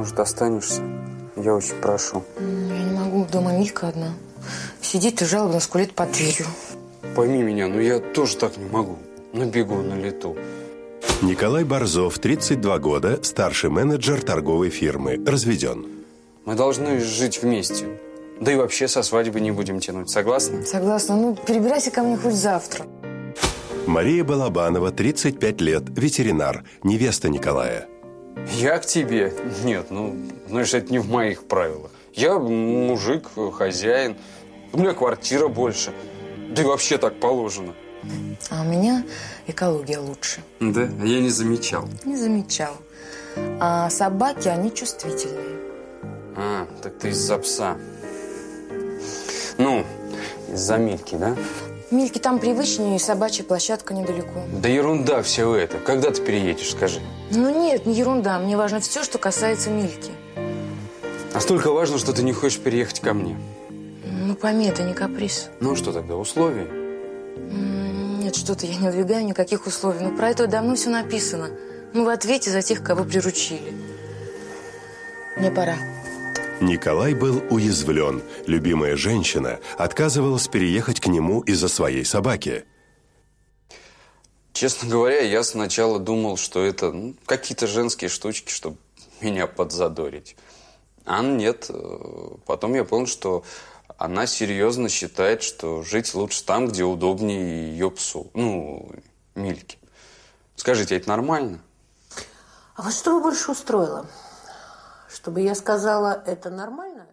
может, останешься? Я очень прошу. Я не могу, дома Милька одна. Сидит и жалобно скулит под дверью. Пойми меня, но я тоже так не могу. На бегу, на лету. Николай Борзов, 32 года, старший менеджер торговой фирмы, разведен. Мы должны жить вместе. Да и вообще со свадьбы не будем тянуть. Согласна? Согласна. Ну, перебирайся ко мне хоть завтра. Мария Балабанова, 35 лет, ветеринар, невеста Николая. Я к тебе? Нет, ну, знаешь, это не в моих правилах. Я мужик, хозяин. У меня квартира больше. Да и вообще так положено. А у меня экология лучше. Да? Я не замечал. Не замечал. А собаки, они чувствительные. А, так ты из-за пса. Ну, из-за Мильки, да? Мильке там привычнее, и собачья площадка недалеко. Да ерунда все это. Когда ты переедешь, скажи? Ну нет, не ерунда. Мне важно все, что касается Мильки. Настолько важно, что ты не хочешь переехать ко мне. Ну пойми, это не каприз. Ну что тогда, условия? Нет, что-то я не выдвигаю никаких условий. Ну про это давно все написано. Мы в ответе за тех, кого приручили. Мне пора. Николай был уязвлен. Любимая женщина отказывалась переехать к нему из-за своей собаки. Честно говоря, я сначала думал, что это какие-то женские штучки, чтобы меня подзадорить. А нет. Потом я понял, что она серьезно считает, что жить лучше там, где удобнее ее псу. Ну, Мильке. Скажите, это нормально? А вот что бы больше устроило? Чтобы я сказала, это нормально?